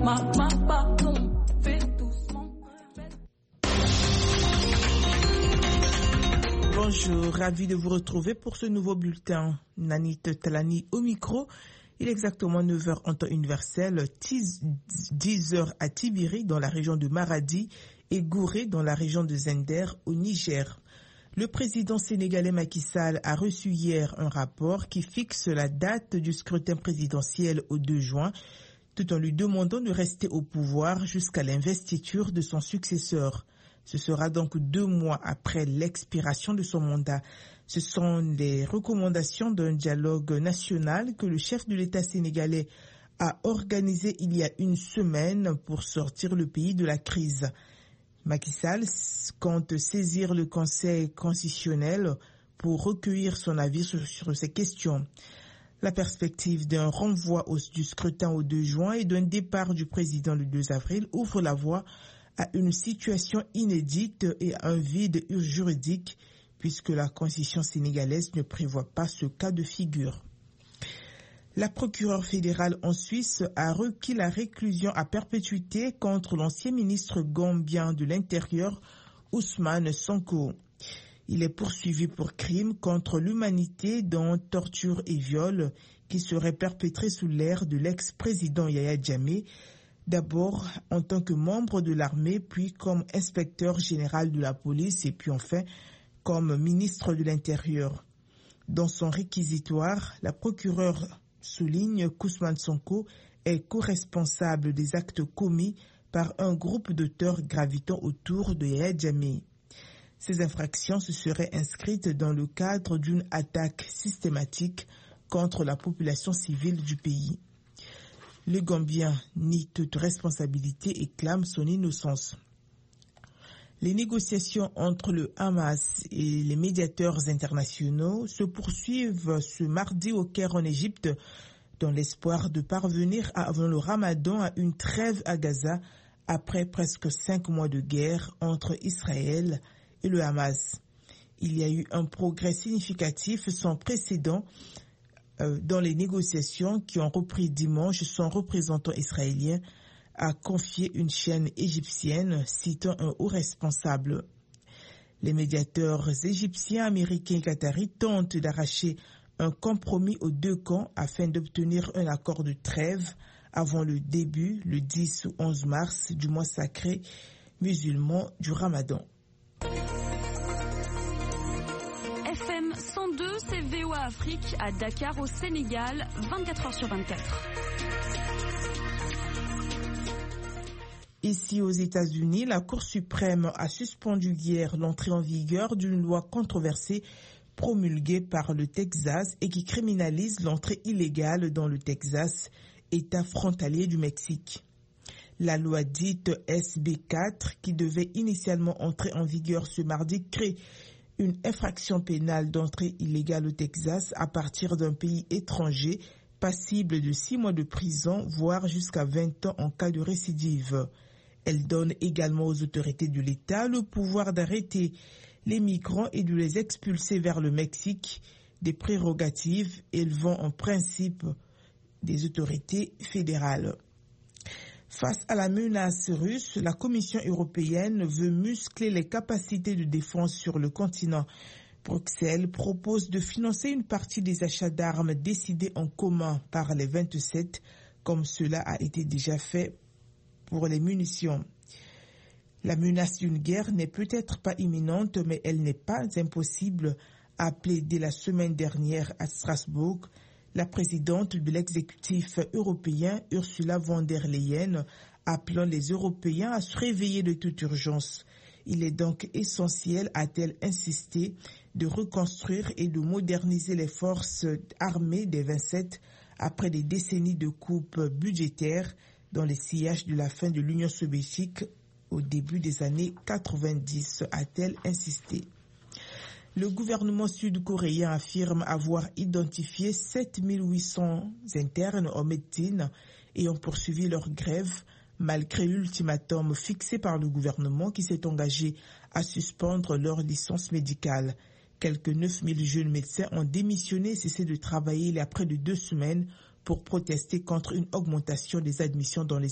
pardon, fais doucement. Bonjour, ravi de vous retrouver pour ce nouveau bulletin. Nanit Talani au micro. Il est exactement 9h en temps universel, 10h à Tibiri dans la région de Maradi et Gouré dans la région de Zender au Niger. Le président sénégalais Macky Sall a reçu hier un rapport qui fixe la date du scrutin présidentiel au 2 juin, tout en lui demandant de rester au pouvoir jusqu'à l'investiture de son successeur. Ce sera donc 2 mois après l'expiration de son mandat. Ce sont les recommandations d'un dialogue national que le chef de l'État sénégalais a organisé il y a une semaine pour sortir le pays de la crise. Macky Sall compte saisir le Conseil constitutionnel pour recueillir son avis sur ces questions. La perspective d'un renvoi du scrutin au 2 juin et d'un départ du président le 2 avril ouvre la voie à une situation inédite et à un vide juridique puisque la Constitution sénégalaise ne prévoit pas ce cas de figure. La procureure fédérale en Suisse a requis la réclusion à perpétuité contre l'ancien ministre gambien de l'Intérieur, Ousmane Sonko. Il est poursuivi pour crime contre l'humanité dont torture et viol qui seraient perpétrés sous l'ère de l'ex-président Yahya Jammeh, d'abord en tant que membre de l'armée, puis comme inspecteur général de la police et puis enfin comme ministre de l'Intérieur. Dans son réquisitoire, la procureure souligne qu'Ousmane Sonko est co-responsable des actes commis par un groupe d'auteurs gravitant autour de Yahya Jammeh. Ces infractions se seraient inscrites dans le cadre d'une attaque systématique contre la population civile du pays. Le Gambien nie toute responsabilité et clame son innocence. Les négociations entre le Hamas et les médiateurs internationaux se poursuivent ce mardi au Caire en Égypte dans l'espoir de parvenir avant le Ramadan à une trêve à Gaza après presque 5 mois de guerre entre Israël et le Hamas. Il y a eu un progrès significatif sans précédent dans les négociations qui ont repris dimanche. Son représentant israélien a confié une chaîne égyptienne citant un haut responsable. Les médiateurs égyptiens, américains et qataris tentent d'arracher un compromis aux 2 camps afin d'obtenir un accord de trêve avant le début, le 10 ou 11 mars, du mois sacré musulman du Ramadan. FM 102, c'est VOA Afrique à Dakar au Sénégal, 24h/24. Ici aux États-Unis, la Cour suprême a suspendu hier l'entrée en vigueur d'une loi controversée promulguée par le Texas et qui criminalise l'entrée illégale dans le Texas, État frontalier du Mexique. La loi dite SB4, qui devait initialement entrer en vigueur ce mardi, crée une infraction pénale d'entrée illégale au Texas à partir d'un pays étranger, passible de 6 mois de prison, voire jusqu'à 20 ans en cas de récidive. Elle donne également aux autorités de l'État le pouvoir d'arrêter les migrants et de les expulser vers le Mexique, des prérogatives élevant en principe des autorités fédérales. Face à la menace russe, la Commission européenne veut muscler les capacités de défense sur le continent. Bruxelles propose de financer une partie des achats d'armes décidés en commun par les 27, comme cela a été déjà fait pour les munitions. La menace d'une guerre n'est peut-être pas imminente, mais elle n'est pas impossible, a appelé dès la semaine dernière à Strasbourg la présidente de l'exécutif européen, Ursula von der Leyen, appelant les Européens à se réveiller de toute urgence. Il est donc essentiel, a-t-elle insisté, de reconstruire et de moderniser les forces armées des 27 après des décennies de coupes budgétaires dans les sillages de la fin de l'Union soviétique au début des années 90, a-t-elle insisté. Le gouvernement sud-coréen affirme avoir identifié 7800 internes en médecine ayant poursuivi leur grève malgré l'ultimatum fixé par le gouvernement qui s'est engagé à suspendre leur licence médicale. Quelques 9000 jeunes médecins ont démissionné et cessé de travailler il y a près de 2 semaines pour protester contre une augmentation des admissions dans les